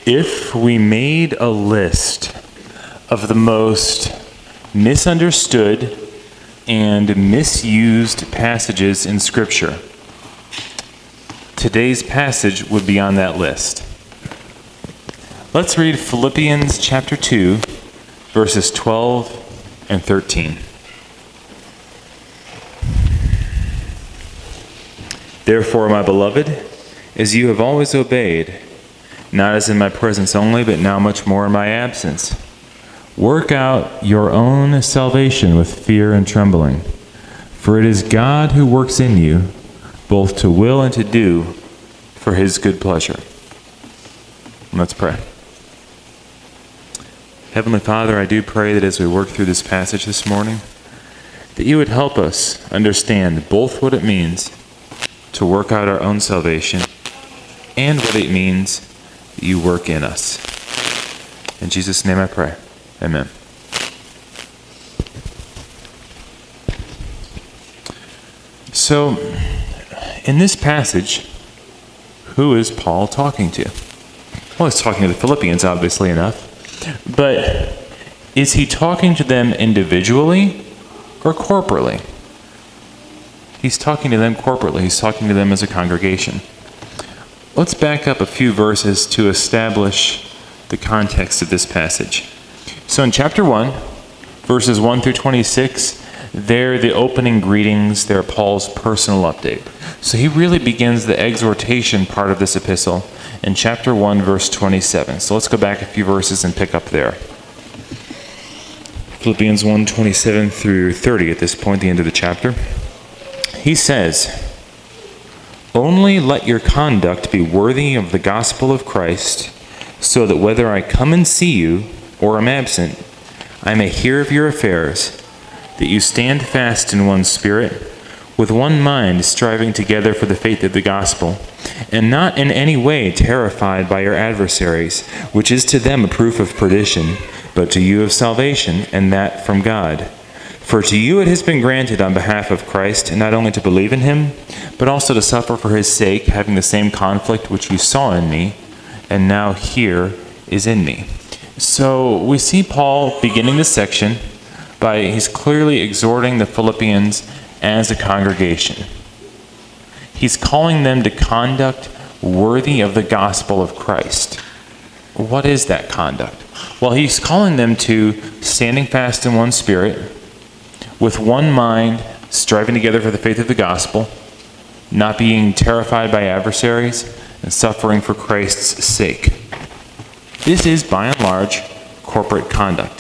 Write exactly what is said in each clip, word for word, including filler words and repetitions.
If we made a list of the most misunderstood and misused passages in Scripture, today's passage would be on that list. Let's read Philippians chapter two, verses twelve and thirteen. Therefore, my beloved, as you have always obeyed, not as in my presence only, but now much more in my absence, work out your own salvation with fear and trembling. For it is God who works in you, both to will and to do for his good pleasure. Let's pray. Heavenly Father, I do pray that as we work through this passage this morning, that you would help us understand both what it means to work out our own salvation and what it means that you work in us. In Jesus' name I pray. Amen. So, in this passage, who is Paul talking to? Well, he's talking to the Philippians, obviously enough. But is he talking to them individually or corporately? He's talking to them corporately. He's talking to them as a congregation. Let's back up a few verses to establish the context of this passage. So in chapter one, verses one through twenty-six, they're the opening greetings. They're Paul's personal update. So he really begins the exhortation part of this epistle in chapter one, verse twenty-seven. So let's go back a few verses and pick up there. Philippians one, twenty-seven through thirty at this point, the end of the chapter. He says, "Only let your conduct be worthy of the gospel of Christ, so that whether I come and see you or am absent, I may hear of your affairs, that you stand fast in one spirit, with one mind striving together for the faith of the gospel, and not in any way terrified by your adversaries, which is to them a proof of perdition, but to you of salvation, and that from God. For to you it has been granted on behalf of Christ, not only to believe in him, but also to suffer for his sake, having the same conflict which you saw in me, and now here is in me." So we see Paul beginning this section by, he's clearly exhorting the Philippians as a congregation. He's calling them to conduct worthy of the gospel of Christ. What is that conduct? Well, he's calling them to standing fast in one spirit, with one mind, striving together for the faith of the gospel, not being terrified by adversaries, and suffering for Christ's sake. This is, by and large, corporate conduct.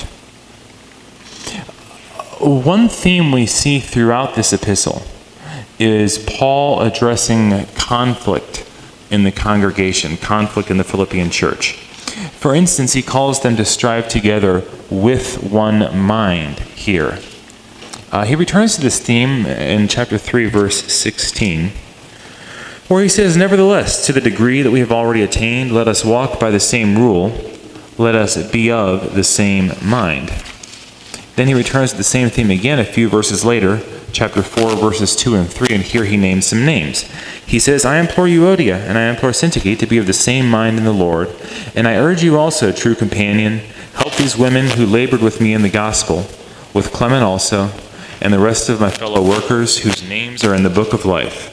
One theme we see throughout this epistle is Paul addressing conflict in the congregation, conflict in the Philippian church. For instance, he calls them to strive together with one mind here. Uh, he returns to this theme in chapter three, verse sixteen, where he says, "Nevertheless, to the degree that we have already attained, let us walk by the same rule, let us be of the same mind." Then he returns to the same theme again a few verses later, chapter four, verses two and three, and here he names some names. He says, "I implore Euodia and I implore Syntyche to be of the same mind in the Lord, and I urge you also, true companion, help these women who labored with me in the gospel, with Clement also, and the rest of my fellow workers whose names are in the book of life."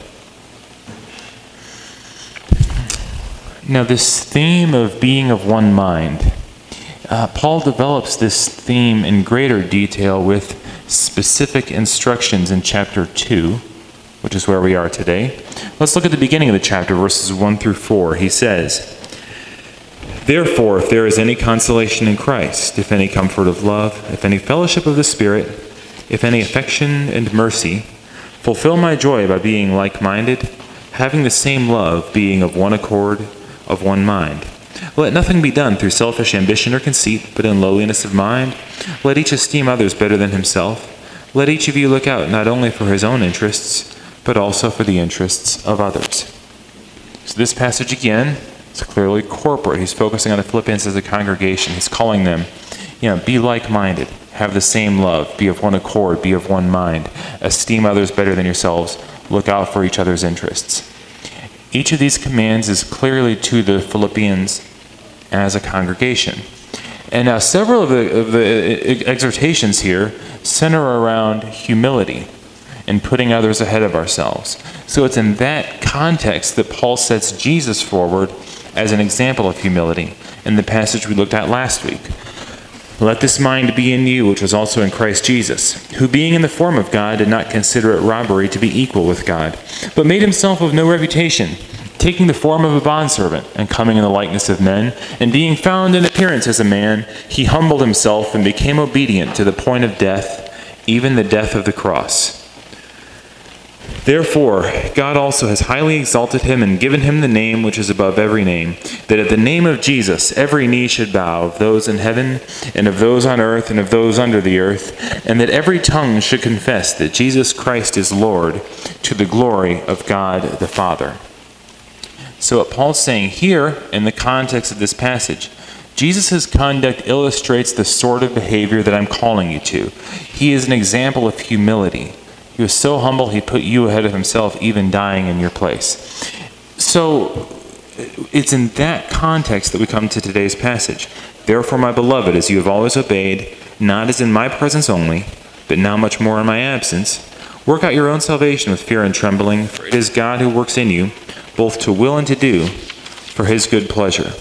Now, this theme of being of one mind, uh, Paul develops this theme in greater detail with specific instructions in chapter two, which is where we are today. Let's look at the beginning of the chapter, verses one through four. He says, "Therefore, if there is any consolation in Christ, if any comfort of love, if any fellowship of the Spirit, if any affection and mercy, fulfill my joy by being like-minded, having the same love, being of one accord, of one mind. Let nothing be done through selfish ambition or conceit, but in lowliness of mind. Let each esteem others better than himself. Let each of you look out not only for his own interests, but also for the interests of others." So this passage again is clearly corporate. He's focusing on the Philippians as a congregation. He's calling them, you know, be like-minded, have the same love, be of one accord, be of one mind, esteem others better than yourselves, look out for each other's interests. Each of these commands is clearly to the Philippians as a congregation. And now several of the, of the exhortations here center around humility and putting others ahead of ourselves. So it's in that context that Paul sets Jesus forward as an example of humility in the passage we looked at last week. Let this mind be in you, which was also in Christ Jesus, who being in the form of God did not consider it robbery to be equal with God, but made himself of no reputation, taking the form of a bondservant, and coming in the likeness of men, and being found in appearance as a man, he humbled himself and became obedient to the point of death, even the death of the cross. Therefore, God also has highly exalted him and given him the name which is above every name, that at the name of Jesus every knee should bow, of those in heaven, and of those on earth, and of those under the earth, and that every tongue should confess that Jesus Christ is Lord, to the glory of God the Father. So what Paul's saying here, in the context of this passage, Jesus' conduct illustrates the sort of behavior that I'm calling you to. He is an example of humility. He was so humble, he put you ahead of himself, even dying in your place. So it's in that context that we come to today's passage. Therefore, my beloved, as you have always obeyed, not as in my presence only, but now much more in my absence, work out your own salvation with fear and trembling, for it is God who works in you, both to will and to do, for his good pleasure.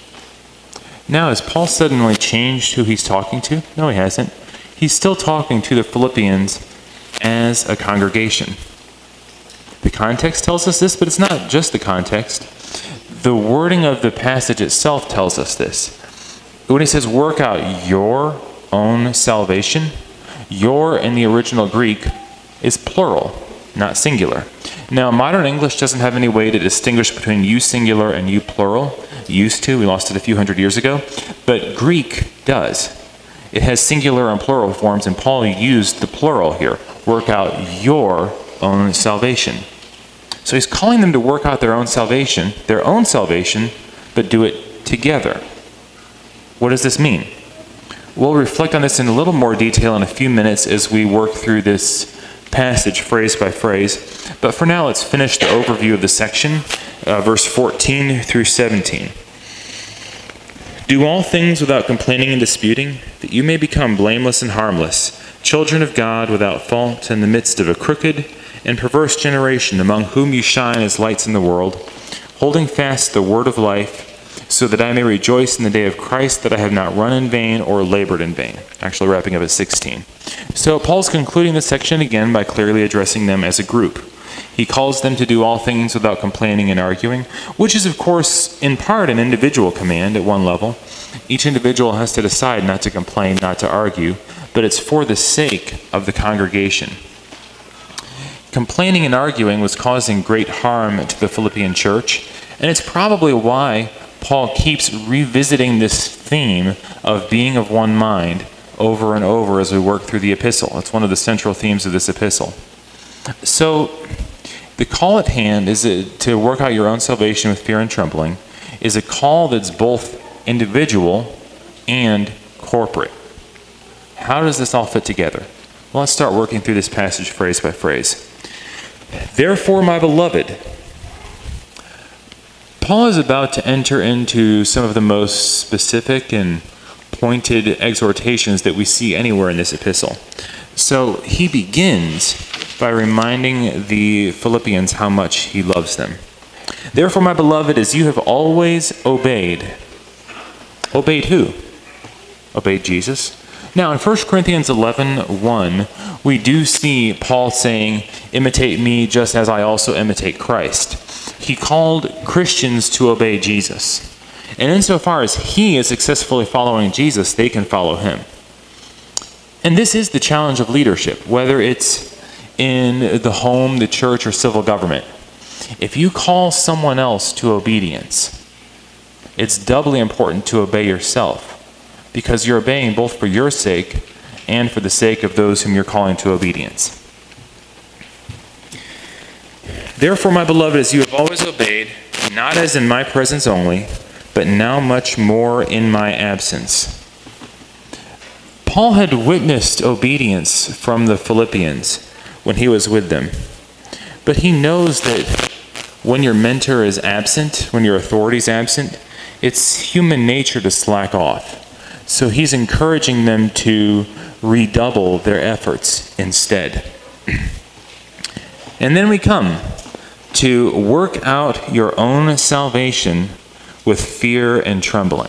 Now, has Paul suddenly changed who he's talking to? No, he hasn't. He's still talking to the Philippians as a congregation. The context tells us this, but it's not just the context. The wording of the passage itself tells us this. When he says, work out your own salvation, your in the original Greek is plural, not singular. Now, modern English doesn't have any way to distinguish between you singular and you plural. It used to, we lost it a few hundred years ago, but Greek does. It has singular and plural forms, and Paul used the plural here. Work out your own salvation. So he's calling them to work out their own salvation, their own salvation, but do it together. What does this mean? We'll reflect on this in a little more detail in a few minutes as we work through this passage phrase by phrase. But for now, let's finish the overview of the section, uh, verse fourteen through seventeen. Do all things without complaining and disputing, that you may become blameless and harmless, children of God without fault in the midst of a crooked and perverse generation, among whom you shine as lights in the world, holding fast the word of life, so that I may rejoice in the day of Christ, that I have not run in vain or labored in vain. Actually wrapping up at sixteen. So Paul's concluding this section again by clearly addressing them as a group. He calls them to do all things without complaining and arguing, which is, of course, in part an individual command at one level. Each individual has to decide not to complain, not to argue, but it's for the sake of the congregation. Complaining and arguing was causing great harm to the Philippian church, and it's probably why Paul keeps revisiting this theme of being of one mind over and over as we work through the epistle. It's one of the central themes of this epistle. So, the call at hand is to work out your own salvation with fear and trembling, is a call that's both individual and corporate. How does this all fit together? Well, let's start working through this passage phrase by phrase. Therefore, my beloved, Paul is about to enter into some of the most specific and pointed exhortations that we see anywhere in this epistle. So he begins by reminding the Philippians how much he loves them. Therefore, my beloved, as you have always obeyed. Obeyed who? Obeyed Jesus. Now, in First Corinthians eleven one, we do see Paul saying, imitate me just as I also imitate Christ. He called Christians to obey Jesus. And insofar as he is successfully following Jesus, they can follow him. And this is the challenge of leadership, whether it's in the home, the church, or civil government. If you call someone else to obedience, it's doubly important to obey yourself, because you're obeying both for your sake and for the sake of those whom you're calling to obedience. Therefore, my beloved, as you have always obeyed, not as in my presence only, but now much more in my absence. Paul had witnessed obedience from the Philippians when he was with them. But he knows that when your mentor is absent, when your authority is absent, it's human nature to slack off. So he's encouraging them to redouble their efforts instead. And then we come to work out your own salvation with fear and trembling.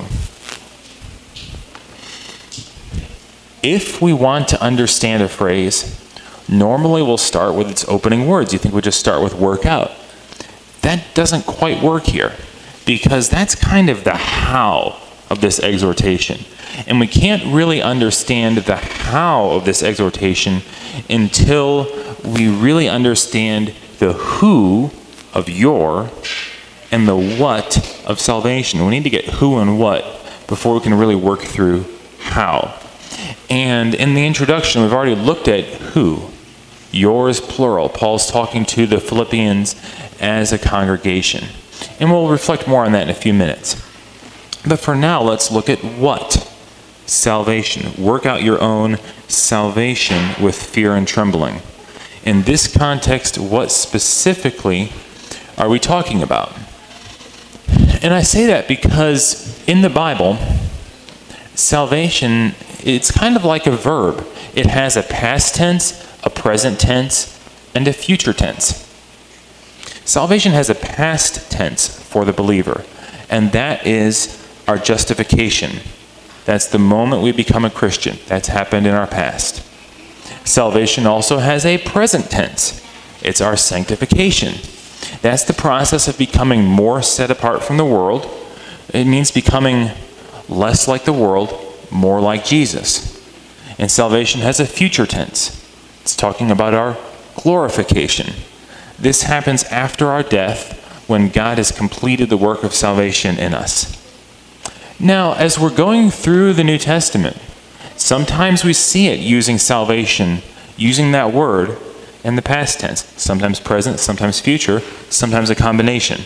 If we want to understand a phrase, normally we'll start with its opening words. You think we'll just start with work out. That doesn't quite work here, because that's kind of the how of this exhortation. And we can't really understand the how of this exhortation until we really understand the who of your and the what of salvation. We need to get who and what before we can really work through how. And in the introduction, we've already looked at who. Yours, plural. Paul's talking to the Philippians as a congregation. And we'll reflect more on that in a few minutes. But for now, let's look at what? Salvation. Work out your own salvation with fear and trembling. In this context, what specifically are we talking about? And I say that because in the Bible, salvation, it's kind of like a verb. It has a past tense, a present tense, and a future tense. Salvation has a past tense for the believer, and that is our justification. That's the moment we become a Christian. That's happened in our past. Salvation also has a present tense. It's our sanctification. That's the process of becoming more set apart from the world. It means becoming less like the world, more like Jesus. And salvation has a future tense. It's talking about our glorification. This happens after our death, when God has completed the work of salvation in us. Now, as we're going through the New Testament, sometimes we see it using salvation, using that word in the past tense. Sometimes present, sometimes future, sometimes a combination.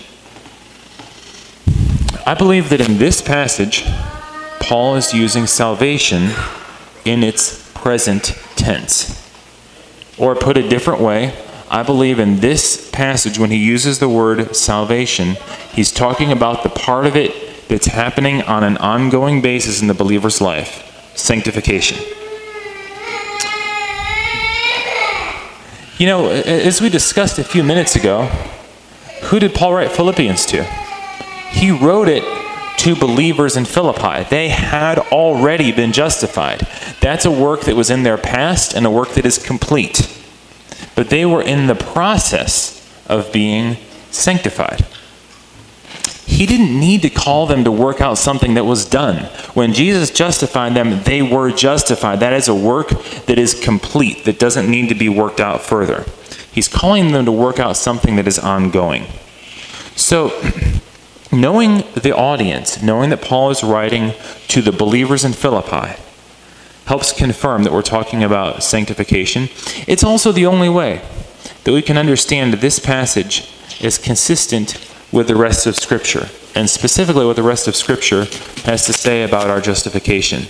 I believe that in this passage, Paul is using salvation in its present tense. Or put a different way, I believe in this passage, when he uses the word salvation, he's talking about the part of it that's happening on an ongoing basis in the believer's life, sanctification. You know, as we discussed a few minutes ago, who did Paul write Philippians to? He wrote it to believers in Philippi. They had already been justified. That's a work that was in their past and a work that is complete. But they were in the process of being sanctified. He didn't need to call them to work out something that was done. When Jesus justified them, they were justified. That is a work that is complete, that doesn't need to be worked out further. He's calling them to work out something that is ongoing. So, knowing the audience, knowing that Paul is writing to the believers in Philippi, helps confirm that we're talking about sanctification. It's also the only way that we can understand that this passage is consistent with the rest of Scripture, and specifically what the rest of Scripture has to say about our justification.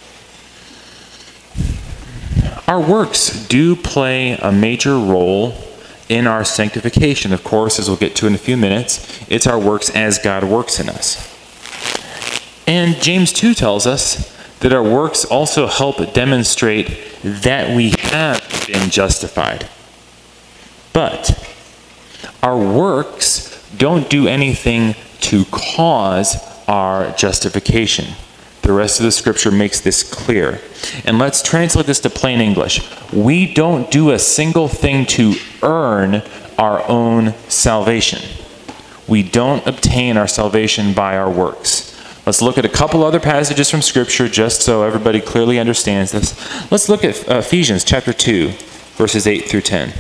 Our works do play a major role in our sanctification. Of course, as we'll get to in a few minutes, it's our works as God works in us. And James two tells us that our works also help demonstrate that we have been justified. But our works don't do anything to cause our justification. The rest of the Scripture makes this clear. And let's translate this to plain English. We don't do a single thing to earn our own salvation. We don't obtain our salvation by our works. Let's look at a couple other passages from Scripture just so everybody clearly understands this. Let's look at Ephesians chapter two, verses eight through ten.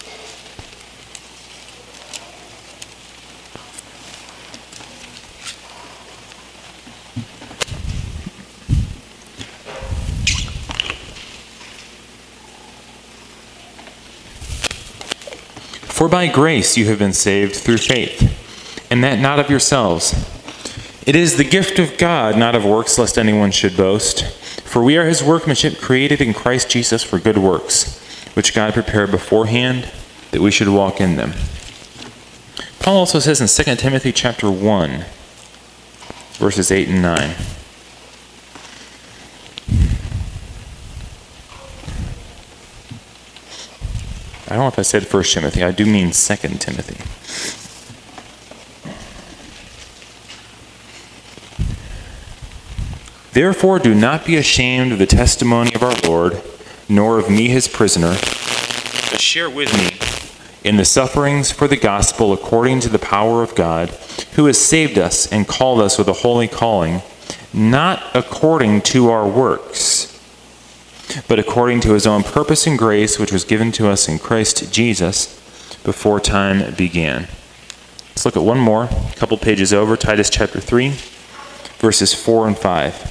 For by grace you have been saved through faith, and that not of yourselves. It is the gift of God, not of works, lest anyone should boast. For we are his workmanship, created in Christ Jesus for good works, which God prepared beforehand that we should walk in them. Paul also says in Second Timothy chapter one, verses eight and nine. I don't know if I said First Timothy. I do mean Second Timothy. Therefore, do not be ashamed of the testimony of our Lord, nor of me his prisoner, but share with me in the sufferings for the gospel according to the power of God, who has saved us and called us with a holy calling, not according to our works, but according to his own purpose and grace, which was given to us in Christ Jesus before time began. Let's look at one more, a couple pages over, Titus chapter three, verses four and five.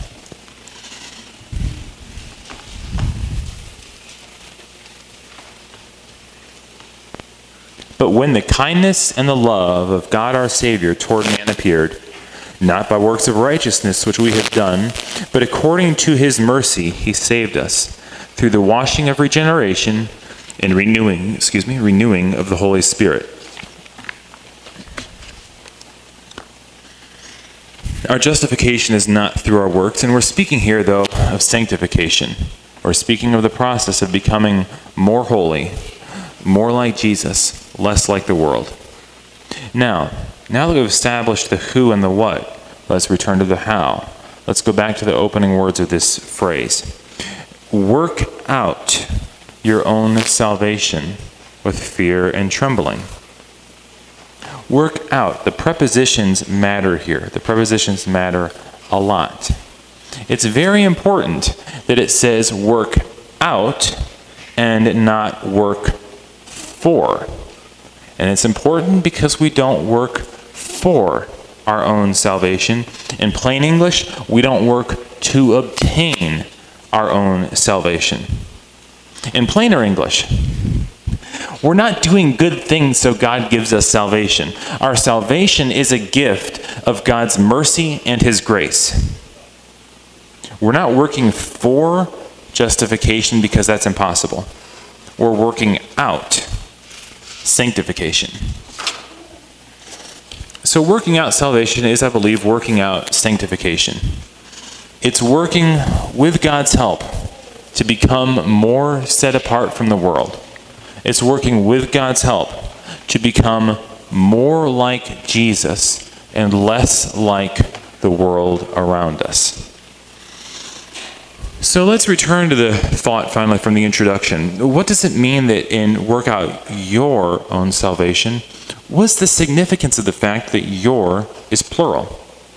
But when the kindness and the love of God our Savior toward man appeared, not by works of righteousness which we have done, but according to his mercy he saved us, through the washing of regeneration and renewing, excuse me, renewing of the Holy Spirit. Our justification is not through our works, and we're speaking here, though, of sanctification. We're speaking of the process of becoming more holy, more like Jesus, less like the world. Now, now that we've established the who and the what, let's return to the how. Let's go back to the opening words of this phrase. Work out your own salvation with fear and trembling. Work out. The prepositions matter here. The prepositions matter a lot. It's very important that it says work out and not work for. And it's important because we don't work for our own salvation. In plain English, we don't work to obtain our own salvation. In plainer English, we're not doing good things so God gives us salvation. Our salvation is a gift of God's mercy and his grace. We're not working for justification because that's impossible. We're working out sanctification. So working out salvation is, I believe, working out sanctification. It's working with God's help to become more set apart from the world. It's working with God's help to become more like Jesus and less like the world around us. So let's return to the thought finally from the introduction. What does it mean that in work out your own salvation? What's the significance of the fact that your is plural?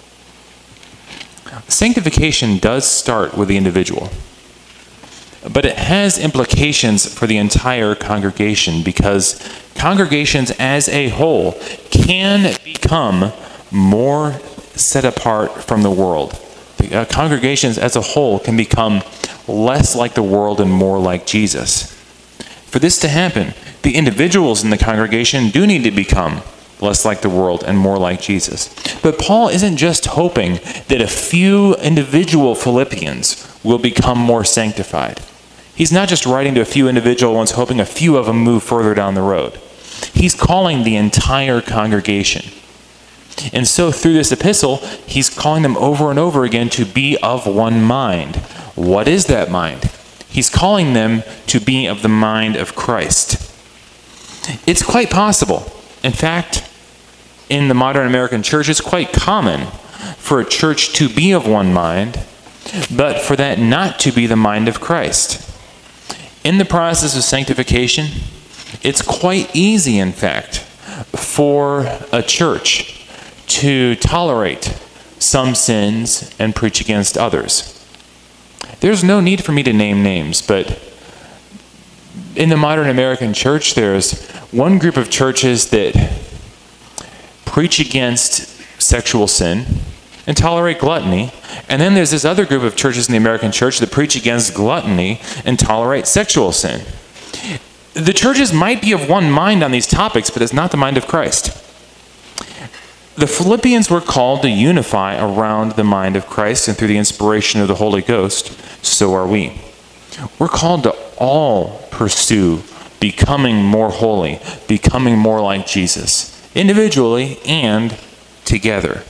Sanctification does start with the individual, but it has implications for the entire congregation because congregations as a whole can become more set apart from the world. The, uh, congregations as a whole can become less like the world and more like Jesus. For this to happen, the individuals in the congregation do need to become less like the world and more like Jesus. But Paul isn't just hoping that a few individual Philippians will become more sanctified. He's not just writing to a few individual ones hoping a few of them move further down the road. He's calling the entire congregation. And so through this epistle, he's calling them over and over again to be of one mind. What is that mind? He's calling them to be of the mind of Christ. It's quite possible. In fact, in the modern American church, it's quite common for a church to be of one mind, but for that not to be the mind of Christ. In the process of sanctification, it's quite easy, in fact, for a church to tolerate some sins and preach against others. There's no need for me to name names, but in the modern American church, there's one group of churches that preach against sexual sin and tolerate gluttony, and then there's this other group of churches in the American church that preach against gluttony and tolerate sexual sin. The churches might be of one mind on these topics, but it's not the mind of Christ. The Philippians were called to unify around the mind of Christ, and through the inspiration of the Holy Ghost, so are we. We're called to all pursue becoming more holy, becoming more like Jesus, individually and together.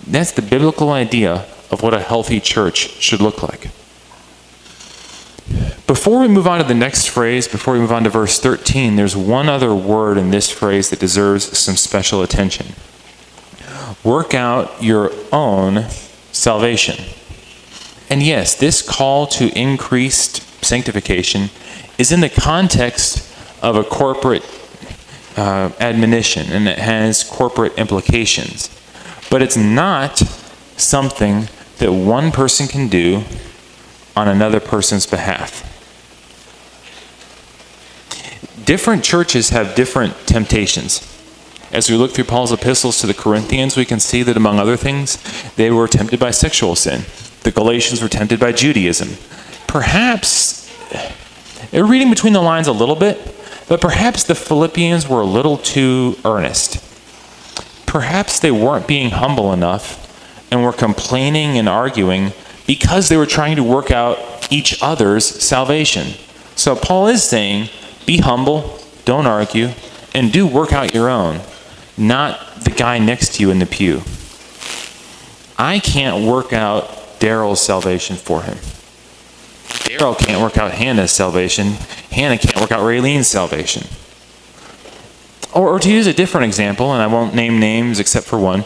That's the biblical idea of what a healthy church should look like. Before we move on to the next phrase, before we move on to verse thirteen, there's one other word in this phrase that deserves some special attention. Work out your own salvation. And yes, this call to increased sanctification is in the context of a corporate uh, admonition, and it has corporate implications. But it's not something that one person can do on another person's behalf. Different churches have different temptations. As we look through Paul's epistles to the Corinthians, we can see that among other things, they were tempted by sexual sin. The Galatians were tempted by Judaism. Perhaps, they're reading between the lines a little bit, but perhaps the Philippians were a little too earnest. Perhaps they weren't being humble enough and were complaining and arguing because they were trying to work out each other's salvation. So Paul is saying, be humble, don't argue, and do work out your own, not the guy next to you in the pew. I can't work out Daryl's salvation for him. Daryl can't work out Hannah's salvation. Hannah can't work out Raylene's salvation. Or, or to use a different example, and I won't name names except for one.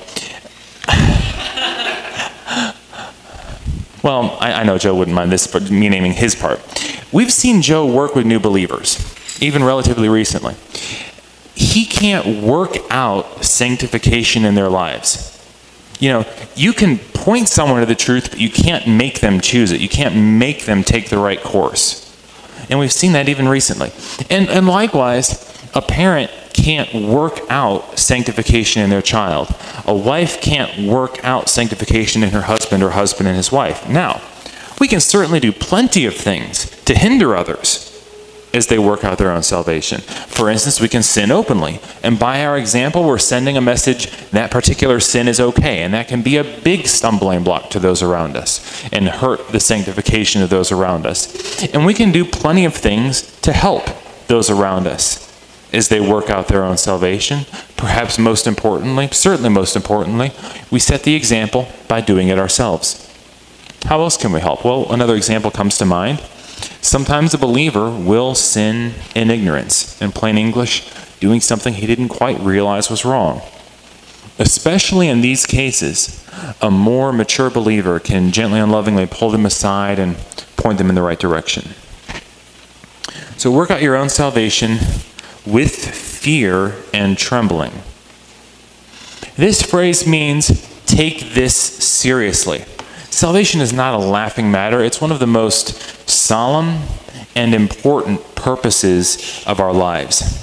Well, I, I know Joe wouldn't mind this, but me naming his part. We've seen Joe work with new believers, even relatively recently. He can't work out sanctification in their lives. You know, you can point someone to the truth, but you can't make them choose it. You can't make them take the right course. And we've seen that even recently. And, and likewise, a parent can't work out sanctification in their child. A wife can't work out sanctification in her husband or husband and his wife. Now, we can certainly do plenty of things to hinder others as they work out their own salvation. For instance, we can sin openly. And by our example, we're sending a message that particular sin is okay. And that can be a big stumbling block to those around us and hurt the sanctification of those around us. And we can do plenty of things to help those around us as they work out their own salvation. Perhaps most importantly, certainly most importantly, we set the example by doing it ourselves. How else can we help? Well, another example comes to mind. Sometimes a believer will sin in ignorance. In plain English, doing something he didn't quite realize was wrong. Especially in these cases, a more mature believer can gently and lovingly pull them aside and point them in the right direction. So work out your own salvation with fear and trembling. This phrase means take this seriously. Salvation is not a laughing matter. It's one of the most solemn and important purposes of our lives.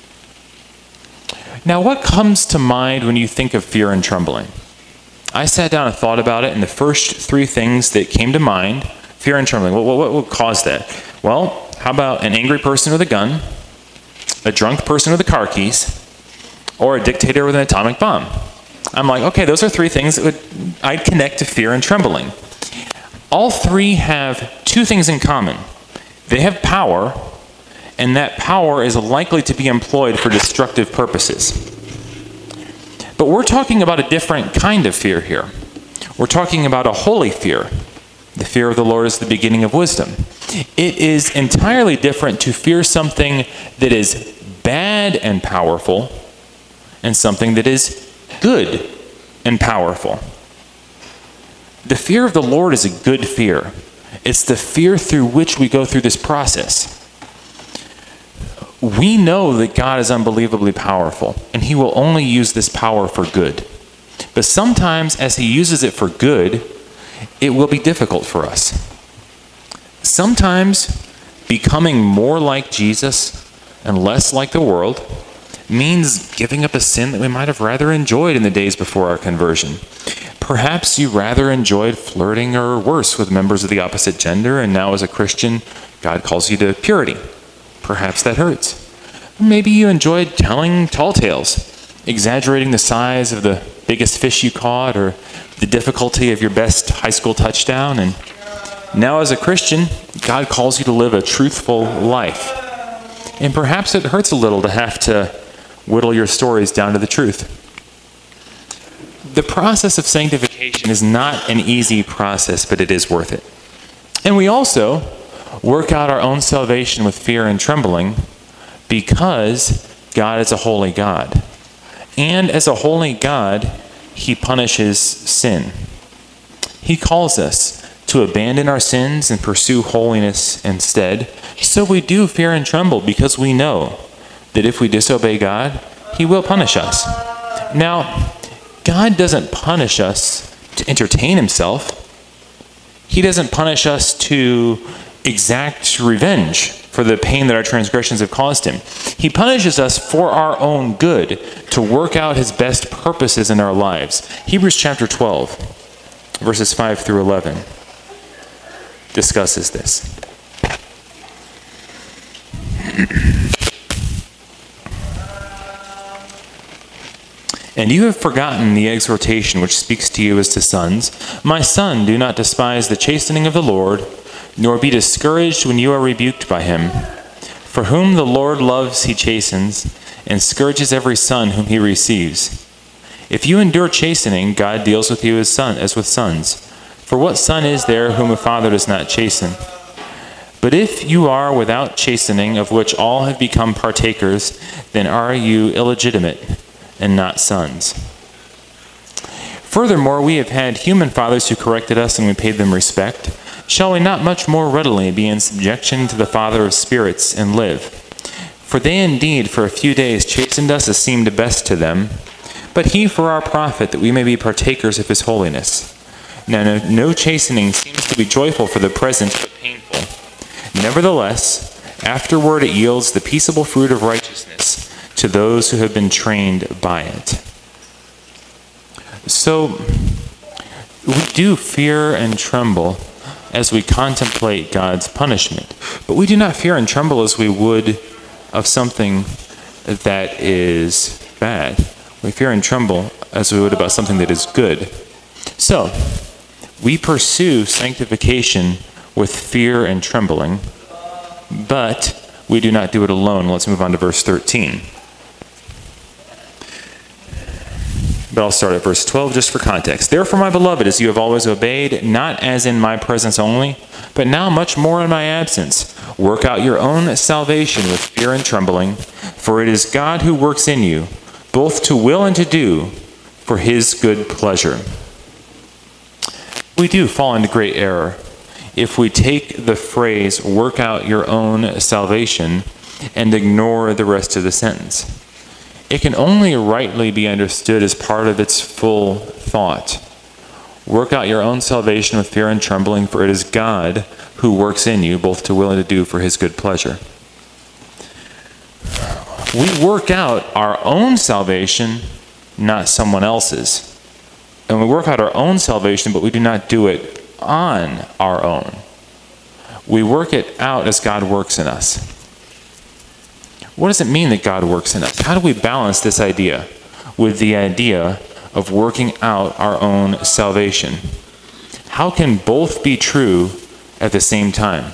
Now, what comes to mind when you think of fear and trembling? I sat down and thought about it, and the first three things that came to mind, fear and trembling, what, what would cause that? Well, how about an angry person with a gun, a drunk person with the car keys, or a dictator with an atomic bomb? I'm like, okay, those are three things that would I'd connect to fear and trembling. All three have two things in common. They have power, and that power is likely to be employed for destructive purposes. But we're talking about a different kind of fear here. We're talking about a holy fear. The fear of the Lord is the beginning of wisdom. It is entirely different to fear something that is bad and powerful and something that is good and powerful. The fear of the Lord is a good fear. It's the fear through which we go through this process. We know that God is unbelievably powerful, and He will only use this power for good. But sometimes, as He uses it for good, it will be difficult for us. Sometimes, becoming more like Jesus and less like the world means giving up a sin that we might have rather enjoyed in the days before our conversion. Perhaps you rather enjoyed flirting or worse with members of the opposite gender, and now as a Christian, God calls you to purity. Perhaps that hurts. Maybe you enjoyed telling tall tales, exaggerating the size of the biggest fish you caught or the difficulty of your best high school touchdown, and now as a Christian, God calls you to live a truthful life. And perhaps it hurts a little to have to whittle your stories down to the truth. the process of sanctification is not an easy process, but it is worth it. And we also work out our own salvation with fear and trembling because God is a holy God. And as a holy God, he punishes sin. He calls us to abandon our sins and pursue holiness instead. So we do fear and tremble because we know that if we disobey God, he will punish us. Now, God doesn't punish us to entertain himself. He doesn't punish us to exact revenge for the pain that our transgressions have caused him. He punishes us for our own good, to work out his best purposes in our lives. Hebrews chapter twelve, verses five through eleven, discusses this. And you have forgotten the exhortation which speaks to you as to sons. My son, do not despise the chastening of the Lord, nor be discouraged when you are rebuked by him. For whom the Lord loves he chastens, and scourges every son whom he receives. If you endure chastening, God deals with you as son, as with sons. For what son is there whom a father does not chasten? But if you are without chastening, of which all have become partakers, then are you illegitimate and not sons. Furthermore, we have had human fathers who corrected us, and we paid them respect. Shall we not much more readily be in subjection to the Father of spirits and live? For they indeed for a few days chastened us as seemed best to them, but he for our profit, that we may be partakers of his holiness. Now no, no chastening seems to be joyful for the present, but painful. Nevertheless, afterward it yields the peaceable fruit of righteousness to those who have been trained by it. So, we do fear and tremble as we contemplate God's punishment. But we do not fear and tremble as we would of something that is bad. We fear and tremble as we would about something that is good. So, we pursue sanctification with fear and trembling, but we do not do it alone. Let's move on to verse thirteen. But I'll start at verse twelve just for context. Therefore, my beloved, as you have always obeyed, not as in my presence only, but now much more in my absence, work out your own salvation with fear and trembling, for it is God who works in you, both to will and to do, for his good pleasure. We do fall into great error if we take the phrase, work out your own salvation, and ignore the rest of the sentence. It can only rightly be understood as part of its full thought. Work out your own salvation with fear and trembling, for it is God who works in you, both to will and to do for his good pleasure. We work out our own salvation, not someone else's. And we work out our own salvation, but we do not do it on our own. We work it out as God works in us. What does it mean that God works in us? How do we balance this idea with the idea of working out our own salvation? How can both be true at the same time?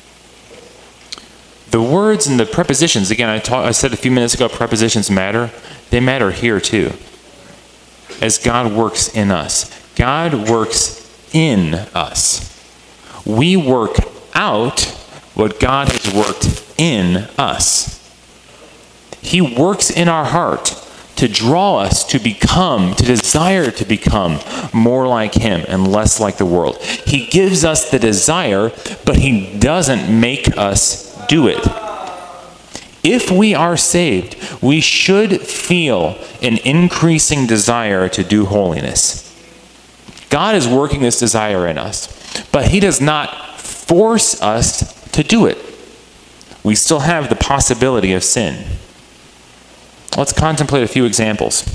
The words and the prepositions, again, I, taught, I said a few minutes ago, prepositions matter. They matter here too, as God works in us. God works in us. We work out what God has worked in us. He works in our heart to draw us to become, to desire to become more like him and less like the world. He gives us the desire, but he doesn't make us do it. If we are saved, we should feel an increasing desire to do holiness. God is working this desire in us, but he does not force us to do it. We still have the possibility of sin. Let's contemplate a few examples.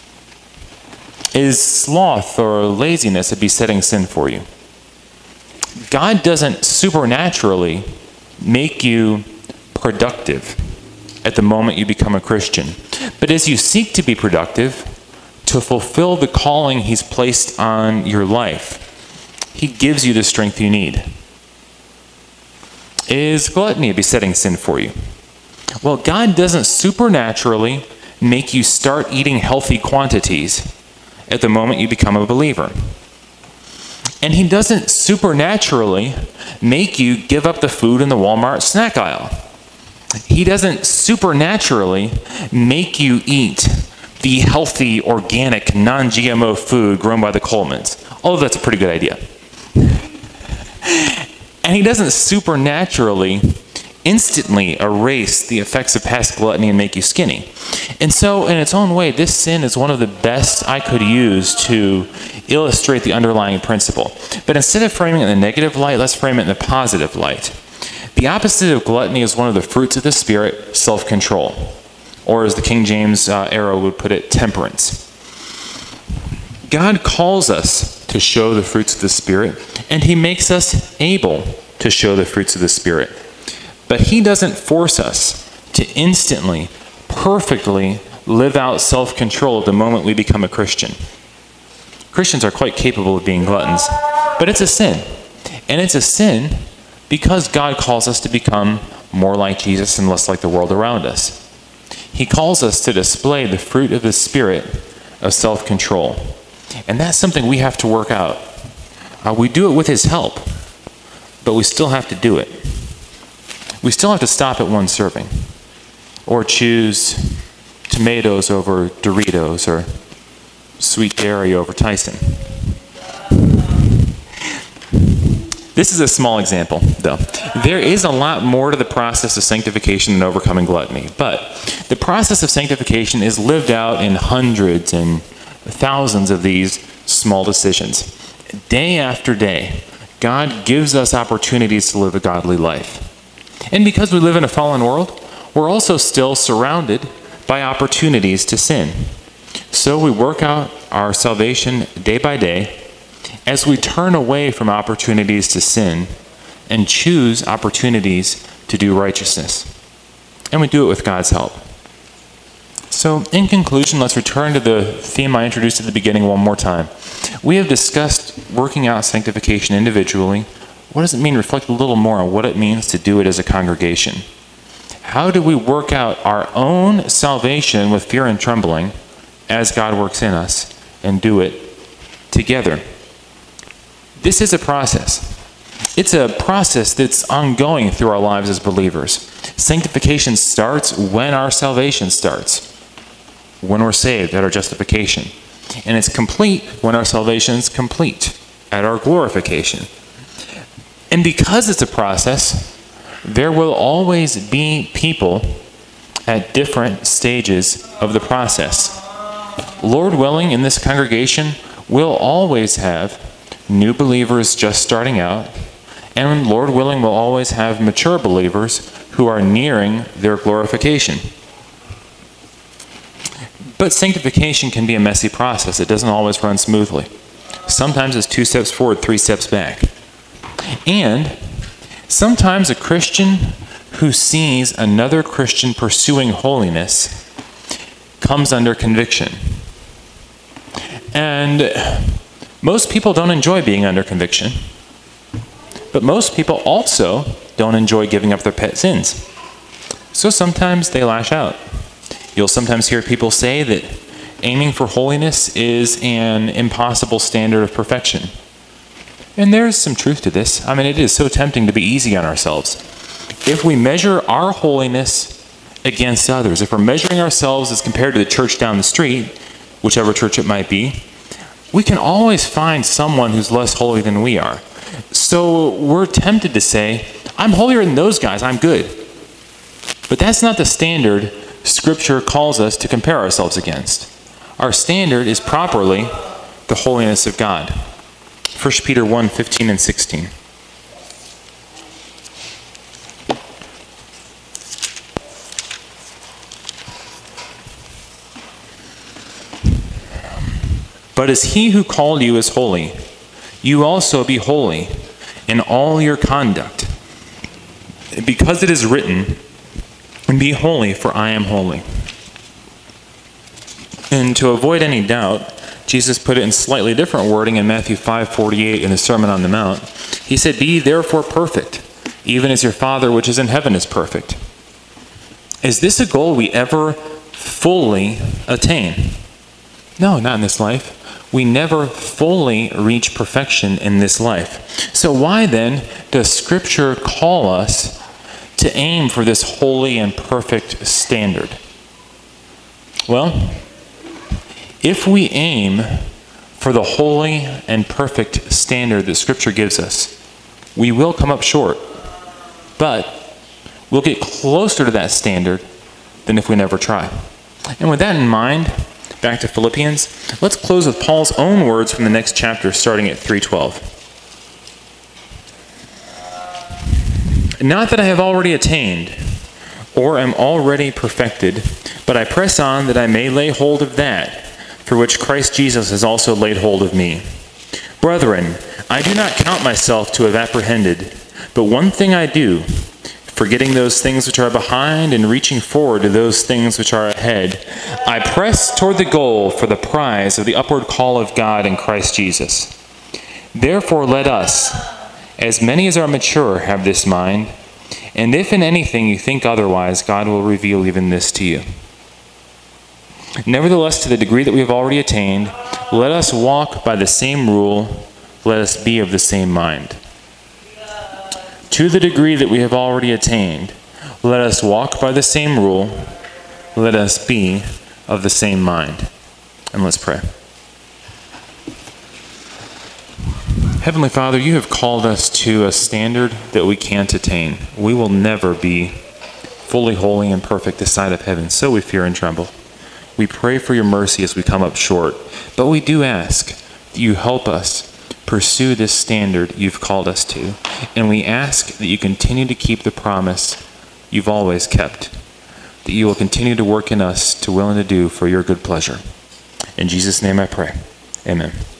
Is sloth or laziness a besetting sin for you? God doesn't supernaturally make you productive at the moment you become a Christian. But as you seek to be productive, to fulfill the calling he's placed on your life, he gives you the strength you need. Is gluttony a besetting sin for you? Well, God doesn't supernaturally make you start eating healthy quantities at the moment you become a believer. And he doesn't supernaturally make you give up the food in the Walmart snack aisle. He doesn't supernaturally make you eat the healthy, organic, non-G M O food grown by the Colemans. Although that's a pretty good idea. And he doesn't supernaturally, instantly erase the effects of past gluttony and make you skinny. And so, in its own way, this sin is one of the best I could use to illustrate the underlying principle. But instead of framing it in the negative light, let's frame it in the positive light. The opposite of gluttony is one of the fruits of the Spirit, self-control. Or as the King James uh, era would put it, temperance. God calls us to show the fruits of the Spirit, and he makes us able to show the fruits of the Spirit. But he doesn't force us to instantly, perfectly live out self-control at the moment we become a Christian. Christians are quite capable of being gluttons, but it's a sin. And it's a sin because God calls us to become more like Jesus and less like the world around us. He calls us to display the fruit of the Spirit of self-control. And that's something we have to work out. Uh, we do it with his help, but we still have to do it. We still have to stop at one serving, or choose tomatoes over Doritos, or sweet dairy over Tyson. This is a small example, though. There is a lot more to the process of sanctification than overcoming gluttony, but the process of sanctification is lived out in hundreds and thousands of these small decisions. Day after day, God gives us opportunities to live a godly life. And because we live in a fallen world, we're also still surrounded by opportunities to sin. So we work out our salvation day by day as we turn away from opportunities to sin and choose opportunities to do righteousness. And we do it with God's help. So, in conclusion, let's return to the theme I introduced at the beginning one more time. We have discussed working out sanctification individually. What does it mean? Reflect a little more on what it means to do it as a congregation. How do we work out our own salvation with fear and trembling as God works in us and do it together? This is a process. It's a process that's ongoing through our lives as believers. Sanctification starts when our salvation starts, when we're saved at our justification. And it's complete when our salvation is complete at our glorification. And because it's a process, there will always be people at different stages of the process. Lord willing, in this congregation, we'll always have new believers just starting out, and Lord willing, we'll always have mature believers who are nearing their glorification. But sanctification can be a messy process. It doesn't always run smoothly. Sometimes it's two steps forward, three steps back. And sometimes a Christian who sees another Christian pursuing holiness comes under conviction. And most people don't enjoy being under conviction. But most people also don't enjoy giving up their pet sins. So sometimes they lash out. You'll sometimes hear people say that aiming for holiness is an impossible standard of perfection. And there's some truth to this. I mean, it is so tempting to be easy on ourselves. If we measure our holiness against others, if we're measuring ourselves as compared to the church down the street, whichever church it might be, we can always find someone who's less holy than we are. So we're tempted to say, I'm holier than those guys, I'm good. But that's not the standard Scripture calls us to compare ourselves against. Our standard is properly the holiness of God. First Peter one, fifteen and sixteen. But as he who called you is holy, you also be holy in all your conduct. Because it is written, be holy, for I am holy. And to avoid any doubt, Jesus put it in slightly different wording in Matthew five forty-eight in the Sermon on the Mount. He said, be ye therefore perfect, even as your Father which is in heaven is perfect. Is this a goal we ever fully attain? No, not in this life. we never fully reach perfection in this life. So why then does Scripture call us to aim for this holy and perfect standard? Well, if we aim for the holy and perfect standard that Scripture gives us, we will come up short, but we'll get closer to that standard than if we never try. And with that in mind, back to Philippians, let's close with Paul's own words from the next chapter, starting at three twelve. Not that I have already attained, or am already perfected, but I press on that I may lay hold of that, for which Christ Jesus has also laid hold of me. Brethren, I do not count myself to have apprehended, but one thing I do, forgetting those things which are behind and reaching forward to those things which are ahead, I press toward the goal for the prize of the upward call of God in Christ Jesus. Therefore let us, as many as are mature, have this mind, and if in anything you think otherwise, God will reveal even this to you. Nevertheless, to the degree that we have already attained, let us walk by the same rule, let us be of the same mind. To the degree that we have already attained, let us walk by the same rule, let us be of the same mind. And let's pray. Heavenly Father, you have called us to a standard that we can't attain. We will never be fully holy and perfect this side of heaven, so we fear and tremble. We pray for your mercy as we come up short, but we do ask that you help us pursue this standard you've called us to, and we ask that you continue to keep the promise you've always kept, that you will continue to work in us to will and to do for your good pleasure. In Jesus' name I pray. Amen.